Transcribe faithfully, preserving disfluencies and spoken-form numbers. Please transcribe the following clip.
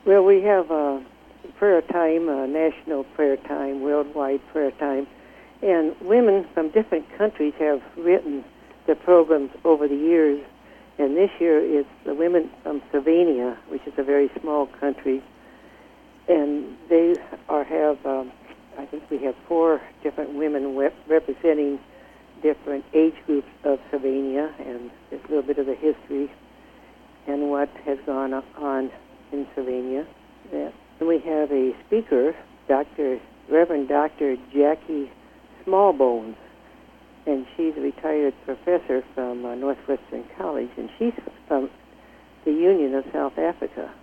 Well, we have uh, prayer time, uh, national prayer time, worldwide prayer time, and women from different countries have written the programs over the years. And this year it's the women from Slovenia, which is a very small country, and they are have. Um, I think we have four different women rep- representing different age groups of Slovenia, and just a little bit of the history and what has gone on in Slovenia. And we have a speaker, Doctor Reverend Doctor Jackie Smallbones, and she's a retired professor from uh, Northwestern College, and she's from the Union of South Africa.